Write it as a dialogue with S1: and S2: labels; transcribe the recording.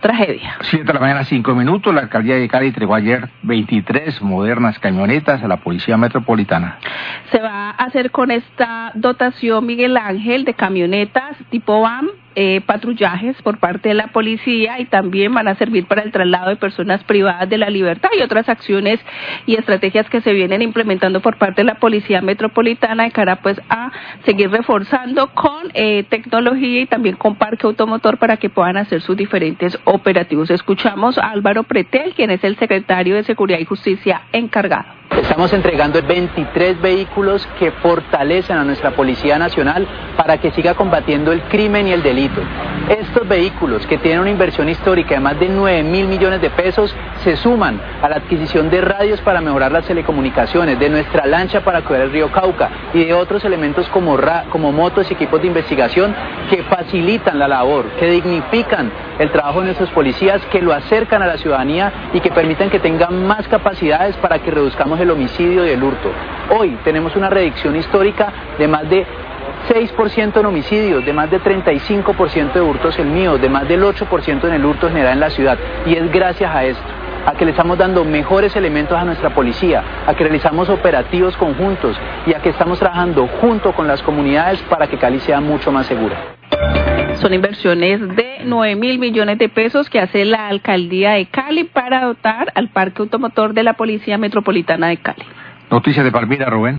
S1: tragedia.
S2: 7:05 a.m, la alcaldía de Cali entregó ayer 23 modernas camionetas a la Policía Metropolitana.
S1: Se va a hacer con esta dotación, Miguel Ángel, de camionetas tipo van, patrullajes por parte de la policía, y también van a servir para el traslado de personas privadas de la libertad y otras acciones y estrategias que se vienen implementando por parte de la Policía Metropolitana de cara pues a seguir reforzando con tecnología y también con parque automotor para que puedan hacer sus diferentes operativos. Escuchamos a Álvaro Pretel, quien es el secretario de Seguridad y Justicia encargado.
S3: Estamos entregando 23 vehículos que fortalecen a nuestra Policía Nacional para que siga combatiendo el crimen y el delito. Estos vehículos, que tienen una inversión histórica de más de 9.000 millones de pesos, se suman a la adquisición de radios para mejorar las telecomunicaciones, de nuestra lancha para cuidar el río Cauca y de otros elementos como motos y equipos de investigación que facilitan la labor, que dignifican el trabajo de nuestros policías, que lo acercan a la ciudadanía y que permiten que tengan más capacidades para que reduzcamos el homicidio y el hurto. Hoy tenemos una reducción histórica de más de 6% en homicidios, de más de 35% de hurtos en mío, de más del 8% en el hurto general en la ciudad, y es gracias a esto, a que le estamos dando mejores elementos a nuestra policía, a que realizamos operativos conjuntos y a que estamos trabajando junto con las comunidades para que Cali sea mucho más segura.
S1: Son inversiones de 9.000 millones de pesos que hace la alcaldía de Cali para dotar al parque automotor de la Policía Metropolitana de Cali.
S2: Noticias de Palmira, Rubén.